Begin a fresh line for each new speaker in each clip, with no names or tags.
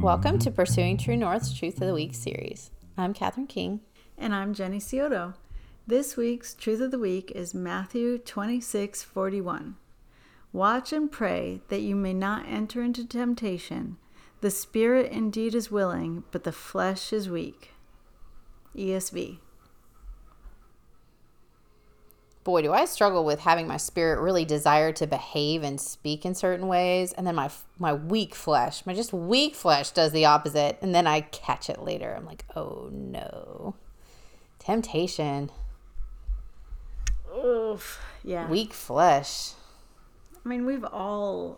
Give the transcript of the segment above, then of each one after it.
Welcome to Pursuing True North's Truth of the Week series. I'm Catherine King.
And I'm Jenny Scioto. This week's Truth of the Week is Matthew 26:41. Watch and pray that you may not enter into temptation. The spirit indeed is willing, but the flesh is weak. ESV.
Boy, do I struggle with having my spirit really desire to behave and speak in certain ways, and then my weak flesh, my just weak flesh does the opposite, and then I catch it later. I'm like, oh no. Temptation.
Oof. Yeah.
Weak flesh.
I mean, we've all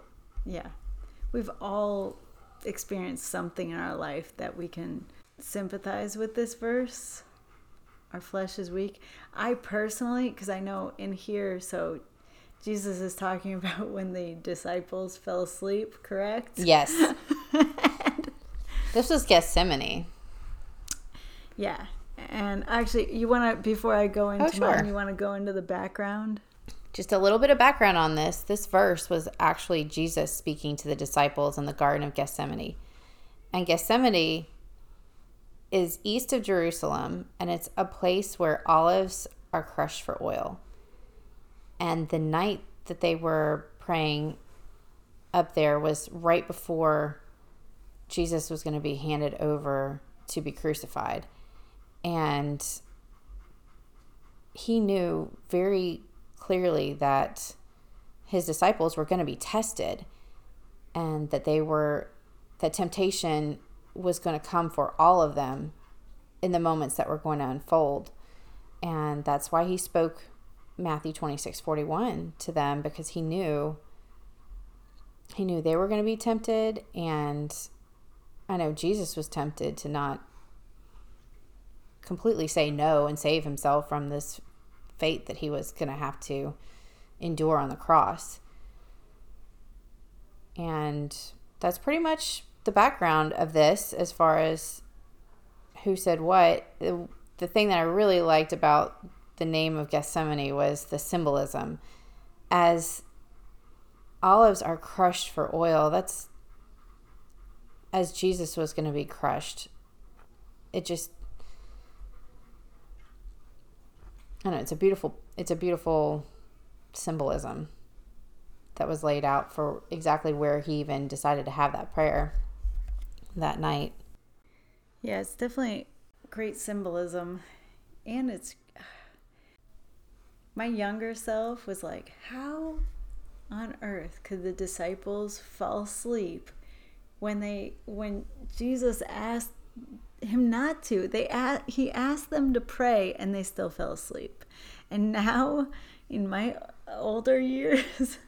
experienced something in our life that we can sympathize with this verse. Our flesh is weak. I personally, because I know in here, so Jesus is talking about when the disciples fell asleep, correct?
Yes. This was Gethsemane.
Yeah. And actually, you want to, before I go into
sure.
mine, you want to go into the background?
Just a little bit of background on this. This verse was actually Jesus speaking to the disciples in the Garden of Gethsemane. And Gethsemane is east of Jerusalem, and it's a place where olives are crushed for oil. And the night that they were praying up there was right before Jesus was going to be handed over to be crucified. And he knew very clearly that his disciples were going to be tested, and that that temptation was going to come for all of them in the moments that were going to unfold. And that's why he spoke Matthew 26:41 to them, because he knew they were going to be tempted. And I know Jesus was tempted to not completely say no and save himself from this fate that he was going to have to endure on the cross. And that's pretty much the background of this as far as who said what. The thing that I really liked about the name of Gethsemane was the symbolism. As olives are crushed for oil, that's as Jesus was going to be crushed. It just, I don't know, it's a beautiful symbolism that was laid out for exactly where he even decided to have that prayer that night.
Yeah, it's definitely great symbolism. And it's, my younger self was like, how on earth could the disciples fall asleep when Jesus asked him not to? He asked them to pray, and they still fell asleep. And now in my older years,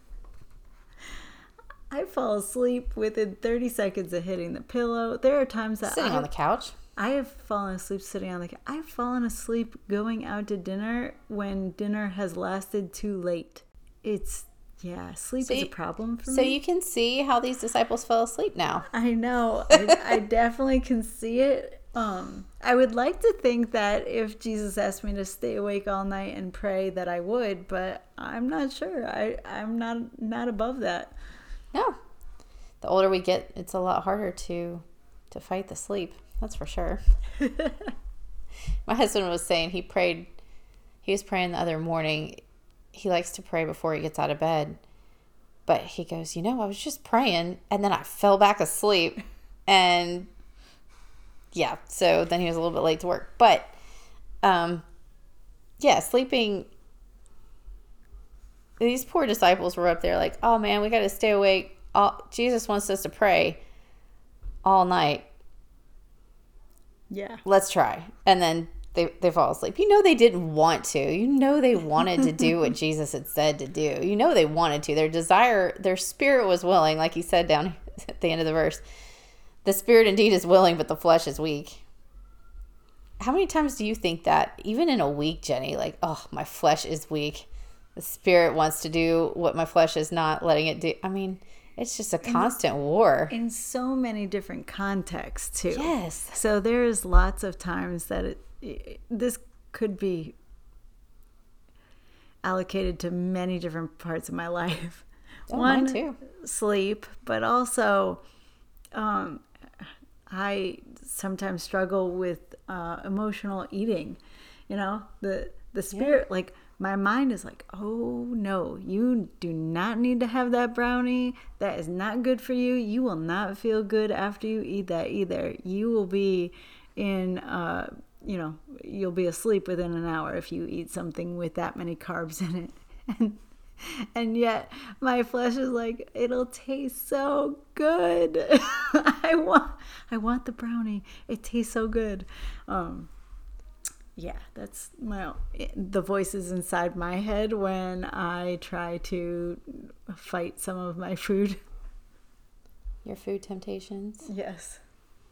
I fall asleep within 30 seconds of hitting the pillow. There are times that
Sitting on the couch.
I have fallen asleep sitting on the couch. I've fallen asleep going out to dinner when dinner has lasted too late. Sleep is a problem for me.
So you can see how these disciples fell asleep now.
I know. I definitely can see it. I would like to think that if Jesus asked me to stay awake all night and pray, that I would, but I'm not sure. I'm not above that.
No. The older we get, it's a lot harder to fight the sleep. That's for sure. My husband was saying he was praying the other morning. He likes to pray before he gets out of bed. But he goes, I was just praying, and then I fell back asleep. And yeah, so then he was a little bit late to work. But sleeping. These poor disciples were up there like, oh man, we got to stay awake. Jesus wants us to pray all night.
Yeah.
Let's try. And then they fall asleep. They didn't want to. They wanted to do what Jesus had said to do. They wanted to. Their spirit was willing, like he said down at the end of the verse. The spirit indeed is willing, but the flesh is weak. How many times do you think that, even in a week, Jenny, like, oh, my flesh is weak. The spirit wants to do what my flesh is not letting it do. I mean, it's just a constant war.
In so many different contexts, too.
Yes.
So there's lots of times that this could be allocated to many different parts of my life.
Mine too.
Sleep, but also I sometimes struggle with emotional eating. You know, the spirit, like my mind is like, oh no, you do not need to have that brownie. That is not good for you. You will not feel good after you eat that either. You will be in, you'll be asleep within an hour if you eat something with that many carbs in it. And yet my flesh is like, it'll taste so good. I want the brownie. It tastes so good. Yeah, that's the voices inside my head when I try to fight some of my food.
Your food temptations?
Yes.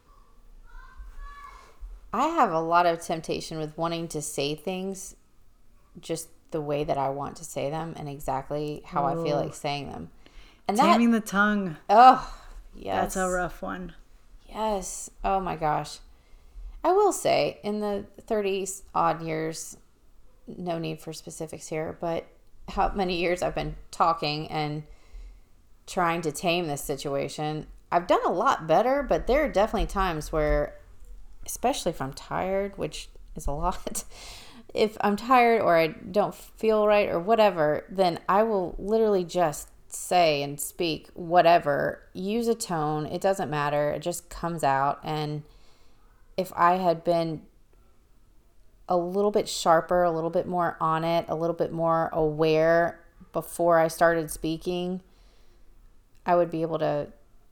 I have a lot of temptation with wanting to say things just the way that I want to say them and exactly how I feel like saying them. And
taming the tongue.
Oh, yes.
That's a rough one.
Yes. Oh my gosh. I will say in the 30s odd years, no need for specifics here, but how many years I've been talking and trying to tame this situation, I've done a lot better, but there are definitely times where, especially if I'm tired, which is a lot, if I'm tired or I don't feel right or whatever, then I will literally just say and speak whatever, use a tone. It doesn't matter. It just comes out. And if I had been a little bit sharper, a little bit more on it, a little bit more aware before I started speaking, I would be able to,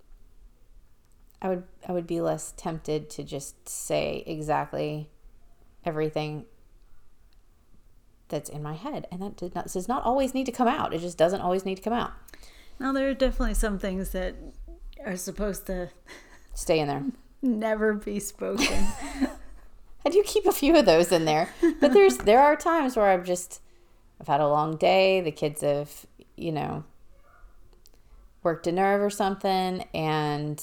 I would be less tempted to just say exactly everything that's in my head. And that does not always need to come out. It just doesn't always need to come out.
Now, there are definitely some things that are supposed to
stay in there.
Never be spoken.
I do keep a few of those in there. But there are times where I've had a long day. The kids have, worked a nerve or something. And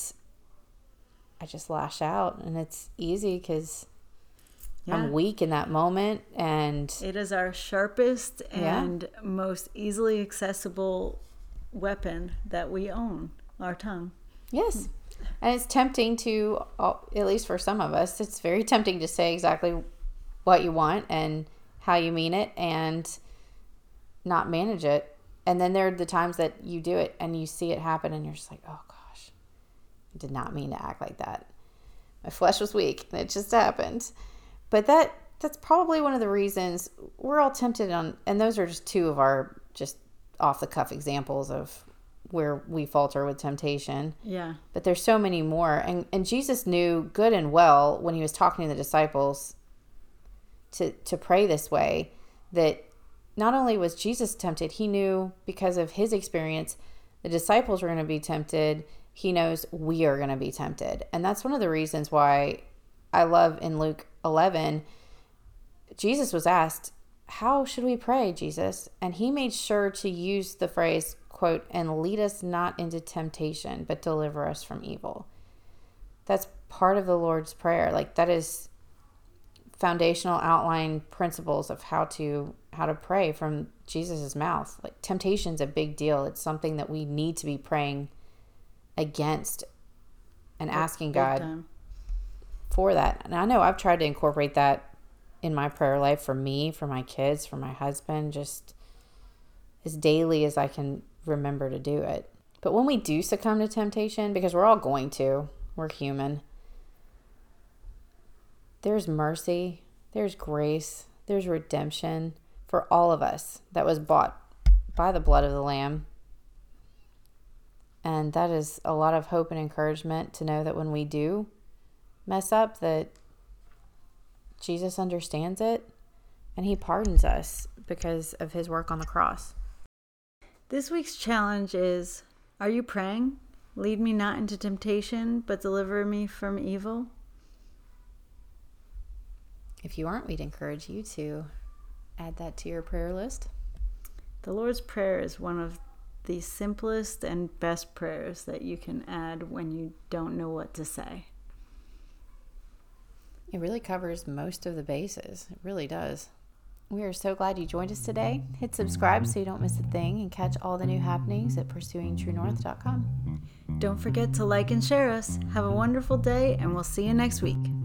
I just lash out. And it's easy because I'm weak in that moment. And
it is our sharpest and most easily accessible weapon that we own, our tongue.
Yes. And it's tempting to, at least for some of us, it's very tempting to say exactly what you want and how you mean it and not manage it. And then there are the times that you do it and you see it happen and you're just like, oh gosh, I did not mean to act like that. My flesh was weak and it just happened. But that's probably one of the reasons we're all tempted on, and those are just two of our just off the cuff examples of where we falter with temptation.
Yeah. But
there's so many more. And Jesus knew good and well when he was talking to the disciples to pray this way, that not only was Jesus tempted, he knew because of his experience, the disciples were going to be tempted. He knows we are going to be tempted. And that's one of the reasons why I love in Luke 11, Jesus was asked, how should we pray, Jesus? And he made sure to use the phrase, quote, and lead us not into temptation, but deliver us from evil. That's part of the Lord's Prayer. Like, that is foundational outline principles of how to pray from Jesus's mouth. Like, temptation's a big deal. It's something that we need to be praying against and asking God for that. And I know I've tried to incorporate that in my prayer life for me, for my kids, for my husband, just as daily as I can remember to do it. But when we do succumb to temptation, because we're all going to, we're human, there's mercy, there's grace, there's redemption for all of us that was bought by the blood of the Lamb. And that is a lot of hope and encouragement to know that when we do mess up, that Jesus understands it and he pardons us because of his work on the cross.
This week's challenge is, are you praying? Lead me not into temptation, but deliver me from evil.
If you aren't, we'd encourage you to add that to your prayer list.
The Lord's Prayer is one of the simplest and best prayers that you can add when you don't know what to say.
It really covers most of the bases. It really does. We are so glad you joined us today. Hit subscribe so you don't miss a thing and catch all the new happenings at pursuingtruenorth.com.
Don't forget to like and share us. Have a wonderful day, and we'll see you next week.